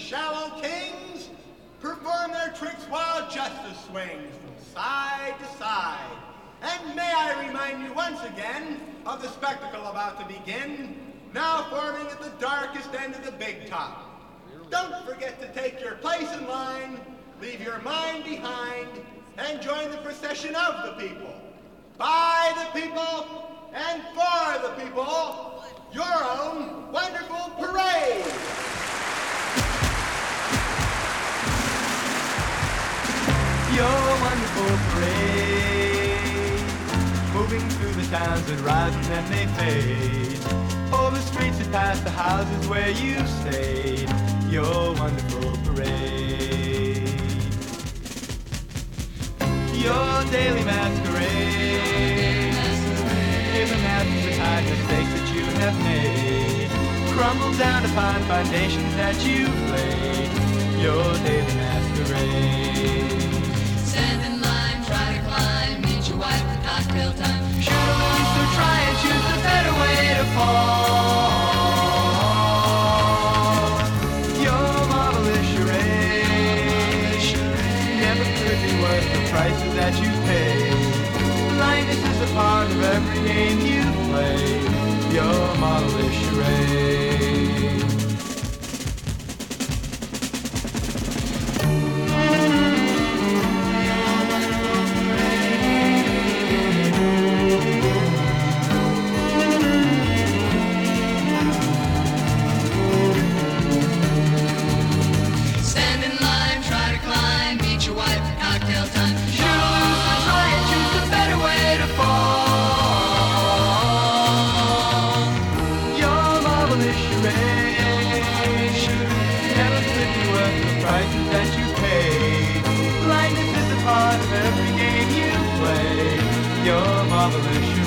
shallow kings perform their tricks while justice swings from side to side. And may I remind you once again of the spectacle about to begin, now forming at the darkest end of the big top. Don't forget to take your place in line, leave your mind behind, and join the procession of the people. By the people and for the people, your own wonderful parade. Your wonderful parade, moving through the towns that rise and then they fade, over the streets that pass the houses where you stayed. Your wonderful parade, your daily masquerade, giving after the hide mistakes that you have made, crumble down upon foundations that you've laid. Your daily masquerade. Stand in line, try to climb, meet your wife for cocktail time. Should lose, so try and choose the better way to fall. Your marvelous charade never could be worth the prices that you pay. Blindness is a part of every game you play. Your marvelous charade. Every game you play, your marvelous